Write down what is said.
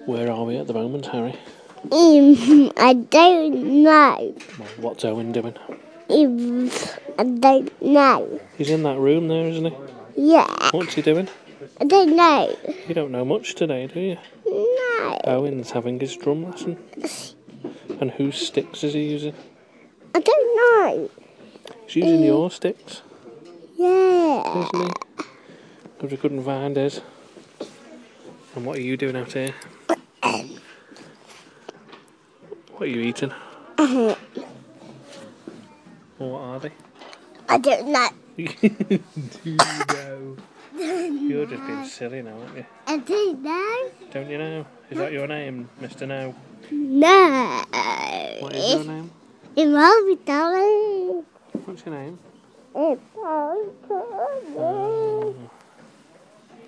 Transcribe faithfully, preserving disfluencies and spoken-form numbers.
Where are we at the moment, Harry? Um, I don't know. Well, what's Owen doing? Um, I don't know. He's in that room there, isn't he? Yeah, What's he doing? I don't know. You don't know much today, do you? No, Owen's having his drum lesson. And whose sticks is he using? I don't know. He's using Uh, your sticks, Yeah, isn't he? Because we couldn't find his. And what are you doing out here? What are you eating? uh, Or what are they? I don't know. Do you know? You're just being silly now, aren't you? I don't know. Don't you know? Is that your name, Mister No? No. What is your name? It won't be darling. What's your name? It won't be darling. Oh.